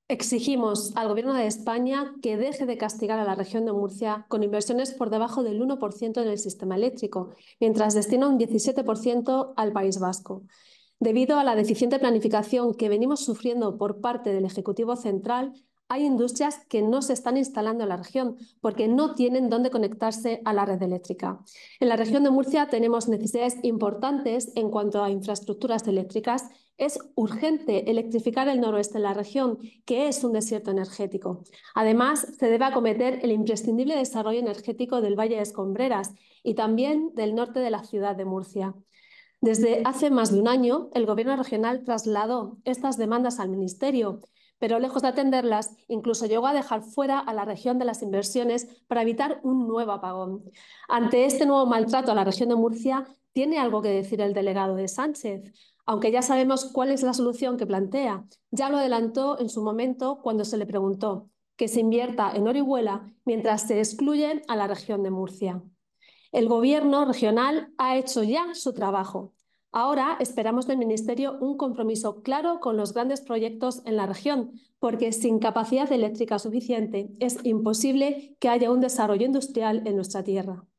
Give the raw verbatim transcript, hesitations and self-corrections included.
Exigimos al Gobierno de España que deje de castigar a la región de Murcia con inversiones por debajo del uno por ciento en el sistema eléctrico, mientras destina un diecisiete por ciento al País Vasco. Debido a la deficiente planificación que venimos sufriendo por parte del Ejecutivo Central, hay industrias que no se están instalando en la región porque no tienen dónde conectarse a la red eléctrica. En la región de Murcia tenemos necesidades importantes en cuanto a infraestructuras eléctricas. Es urgente electrificar el noroeste de la región, que es un desierto energético. Además, se debe acometer el imprescindible desarrollo energético del Valle de Escombreras y también del norte de la ciudad de Murcia. Desde hace más de un año, el Gobierno regional trasladó estas demandas al Ministerio, pero lejos de atenderlas, incluso llegó a dejar fuera a la región de las inversiones para evitar un nuevo apagón. Ante este nuevo maltrato a la región de Murcia, ¿tiene algo que decir el delegado de Sánchez? Aunque ya sabemos cuál es la solución que plantea, ya lo adelantó en su momento cuando se le preguntó que se invierta en Orihuela mientras se excluye a la región de Murcia. El Gobierno regional ha hecho ya su trabajo. Ahora esperamos del Ministerio un compromiso claro con los grandes proyectos en la región, porque sin capacidad eléctrica suficiente es imposible que haya un desarrollo industrial en nuestra tierra.